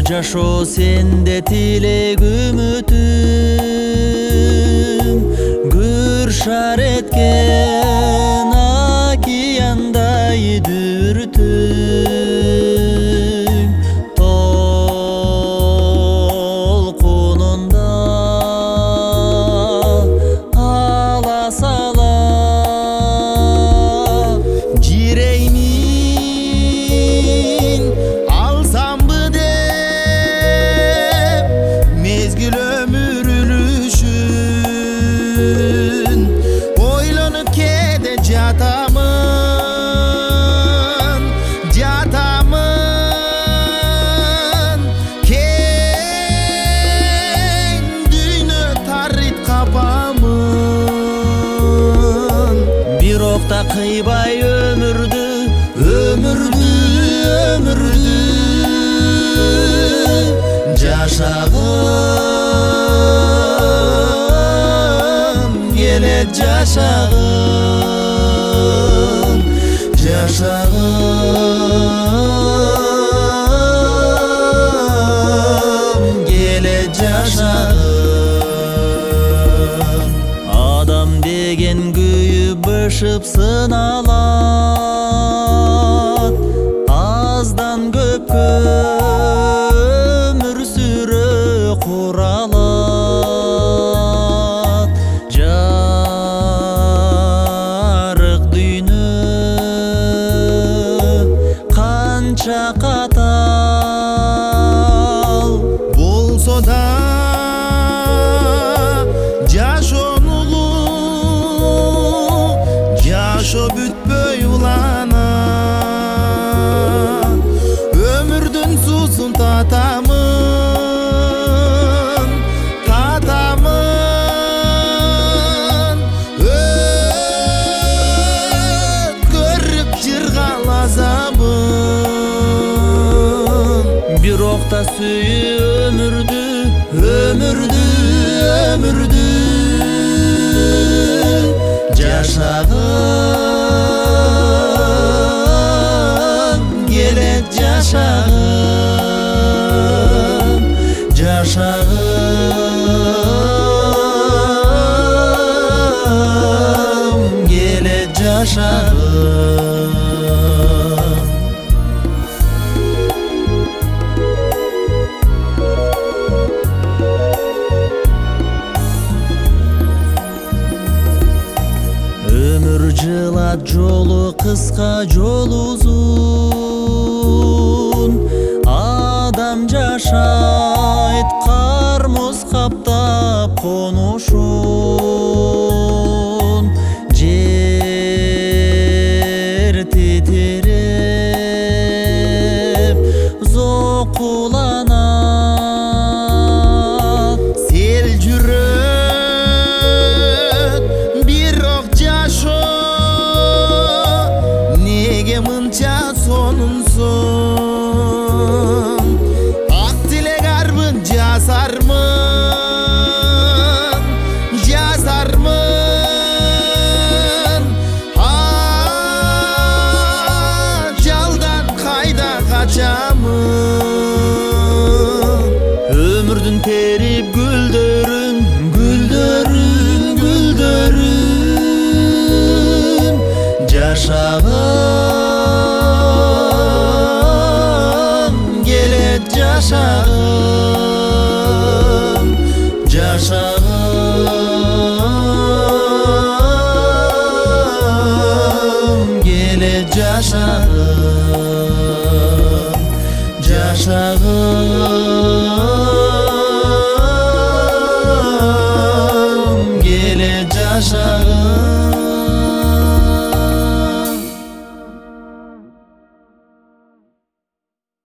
жашоо сенде тилек үмүтүм, көр шар эткен океандай дүртүм, толкунунда ала сала жиреймин алсамбы деп мезгил өмүрүлүшүн ойлонуп кээде жатамын кең дүйнө тарыйт капамын, бирок да кыйбай өмүрдү жашагым келет, жашагым келет, жашагым. Адам деген күйүп бышып сыналат, аздан көпкө өмүр сүрө куралат. Жарык дүйнө канча катал болсо да жашоо бүтпөй уланат, өмүрдүн суусун татамын, көрүп жыргал азабын, бирок да сүйүү өмүрдү жашагым келет, жашагым келет, жашагым. Өмүр жылат, жолу кыска, жолу узун, адам жашайт кармыз каптап конушун, жер титиреп зокуланат, сел жүрөт, бирок неге мынча сонунсуң? Ак тилек арбын жазармын, жалдан кайда качамын? Өмүрдүн терип гүлдөрүн жашагым келет, жашагым келет, jashagim gelecek.